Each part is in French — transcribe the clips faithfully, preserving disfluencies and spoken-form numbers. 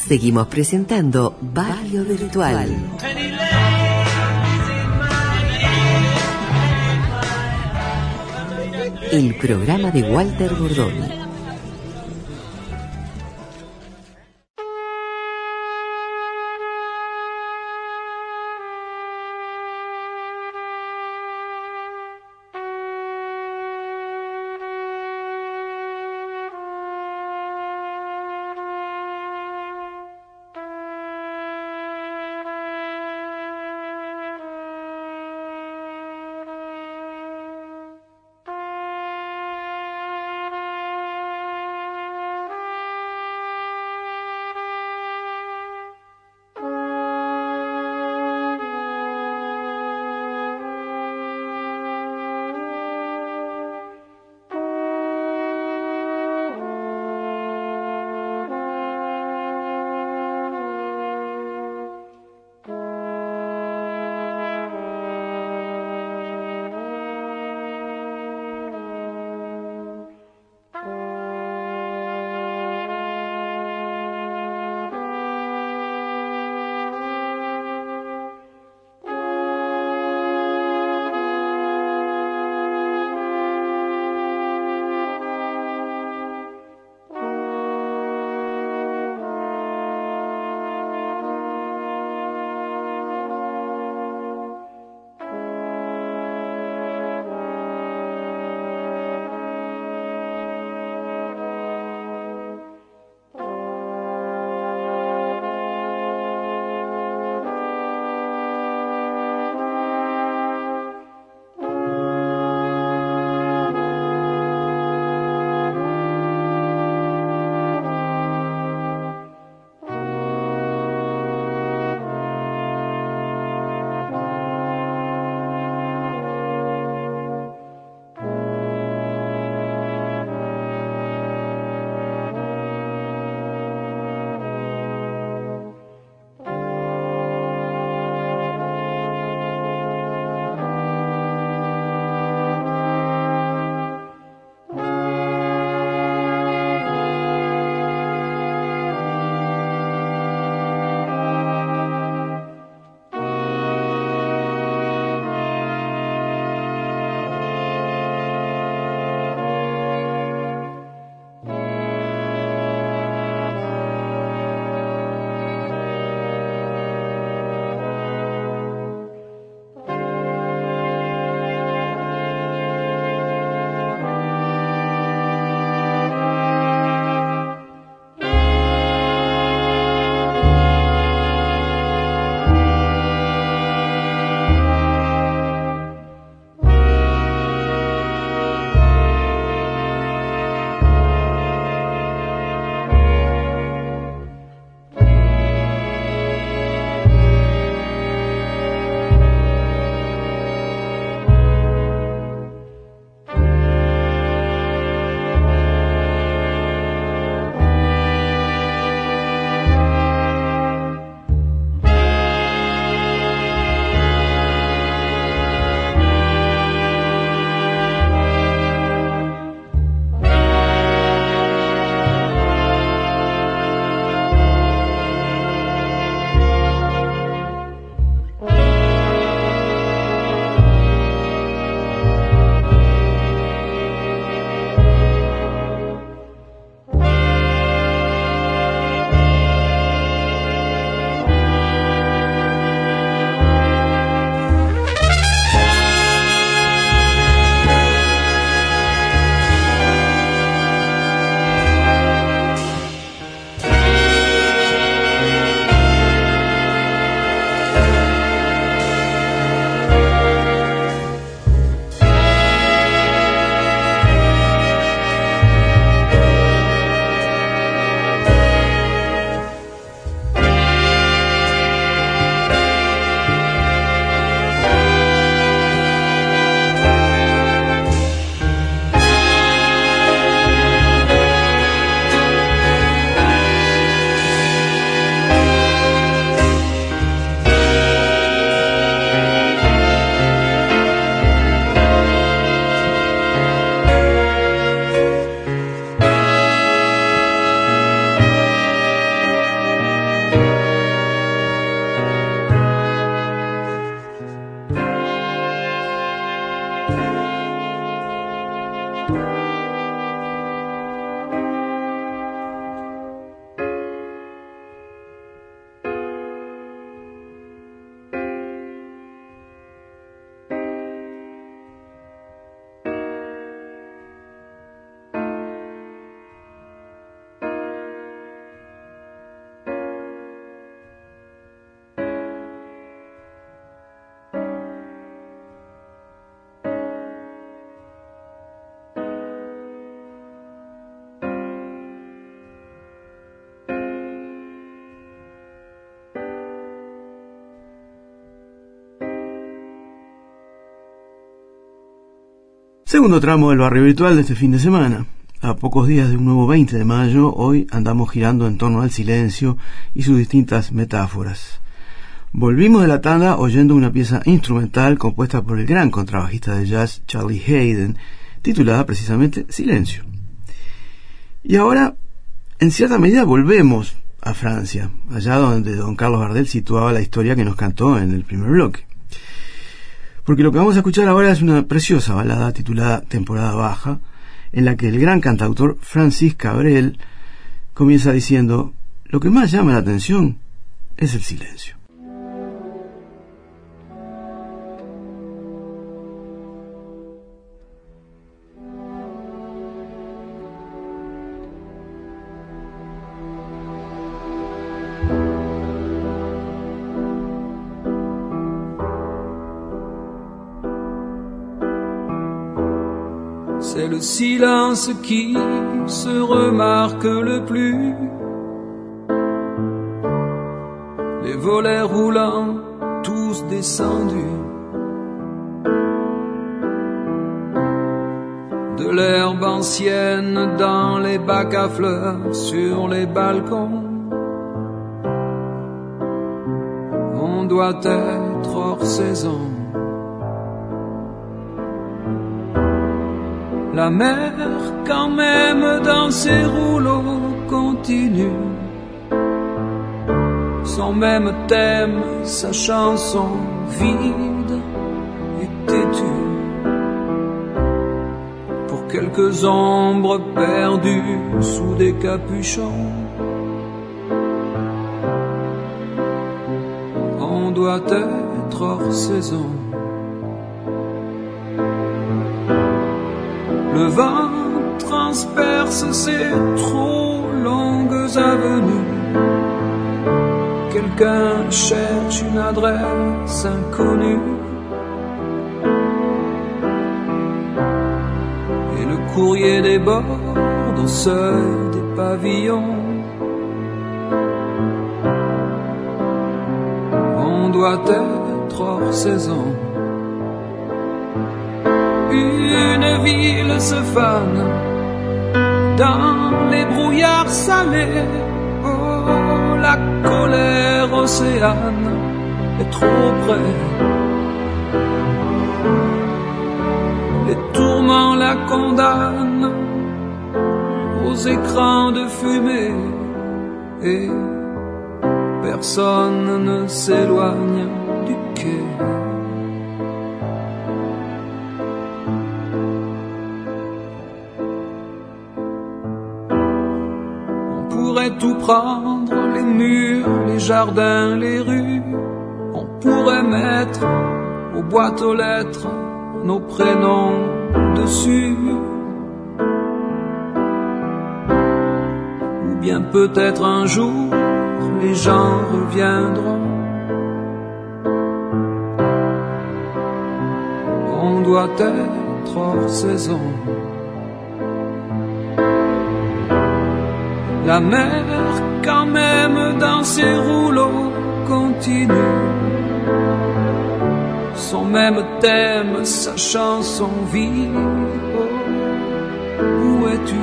Seguimos presentando Barrio Virtual. El programa de Walter Bordoni. Segundo tramo del barrio virtual de este fin de semana. A pocos días de un nuevo veinte de mayo, hoy andamos girando en torno al silencio y sus distintas metáforas. Volvimos de la tanda oyendo una pieza instrumental compuesta por el gran contrabajista de jazz Charlie Haden, titulada precisamente Silencio. Y ahora, en cierta medida, volvemos a Francia, allá donde don Carlos Gardel situaba la historia que nos cantó en el primer bloque. Porque lo que vamos a escuchar ahora es una preciosa balada titulada Temporada Baja, en la que el gran cantautor Francis Cabrel comienza diciendo: lo que más llama la atención es el silencio. C'est le silence qui se remarque le plus. Les volets roulants, tous descendus. De l'herbe ancienne dans les bacs à fleurs, sur les balcons. On doit être hors saison. La mer, quand même, dans ses rouleaux, continue son même thème, sa chanson vide et têtue. Pour quelques ombres perdues sous des capuchons, on doit être hors saison. Le vent transperce ces trop longues avenues. Quelqu'un cherche une adresse inconnue. Et le courrier déborde au seuil des pavillons. On doit être hors saison. Une ville se fane dans les brouillards salés. Oh, la colère océane est trop près. Les tourments la condamnent aux écrans de fumée. Et personne ne s'éloigne du quai. Tout prendre, les murs, les jardins, les rues. On pourrait mettre aux boîtes aux lettres nos prénoms dessus. Ou bien peut-être un jour les gens reviendront. On doit être hors saison. La mer, quand même, dans ses rouleaux, continue son même thème, sa chanson vit. Oh, où es-tu?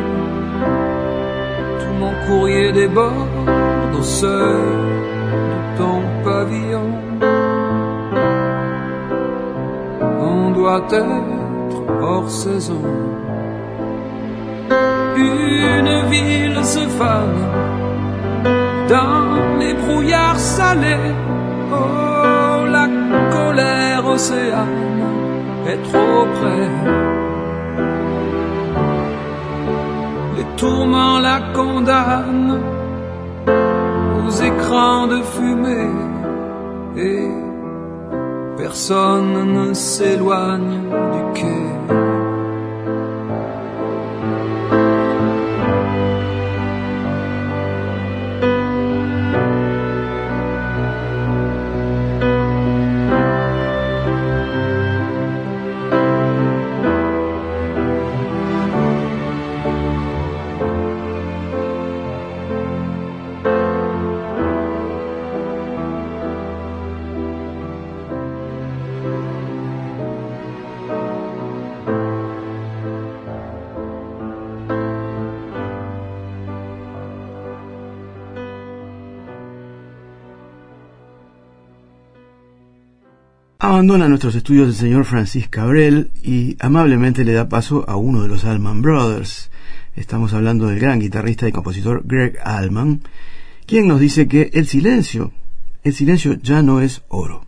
Tout mon courrier déborde au seuil de ton pavillon. On doit être hors saison. Une ville se fane dans les brouillards salés. Oh, la colère océane est trop près. Les tourments la condamnent aux écrans de fumée. Et personne ne s'éloigne du quai. Abandona nuestros estudios el señor Francis Cabrel y amablemente le da paso a uno de los Allman Brothers. Estamos hablando del gran guitarrista y compositor Gregg Allman, quien nos dice que el silencio, el silencio ya no es oro.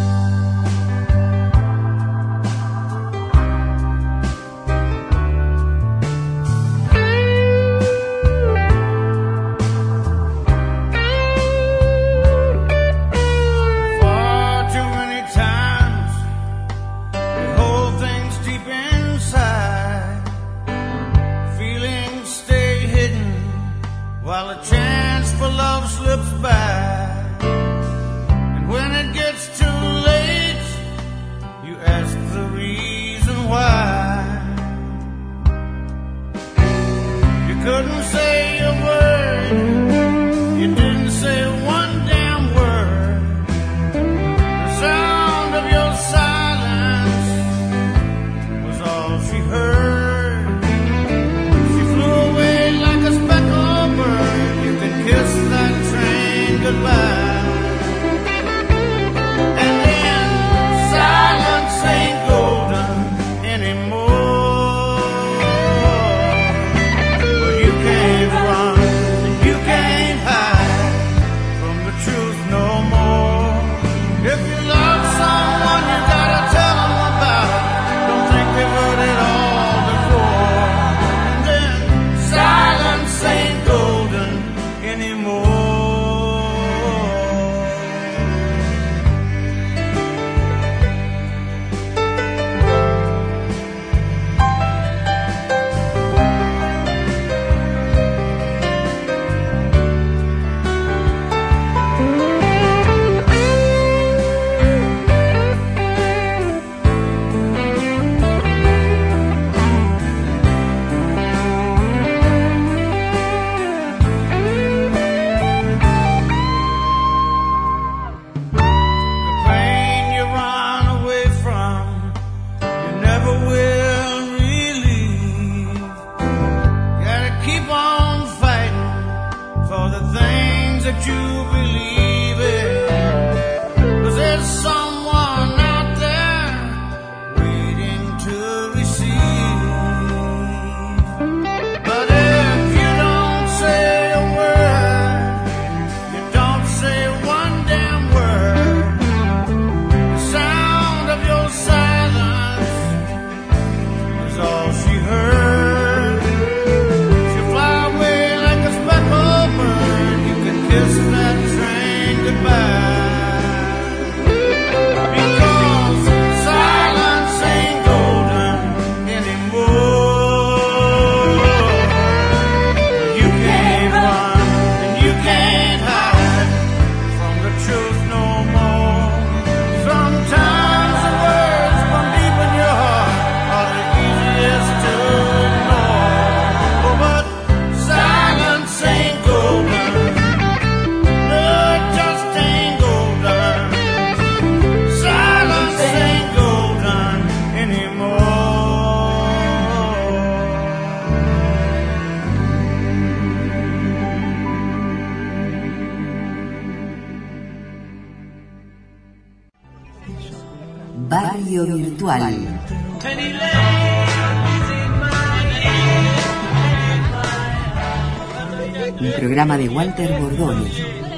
Barrio Virtual. Un programa de Walter Bordoni.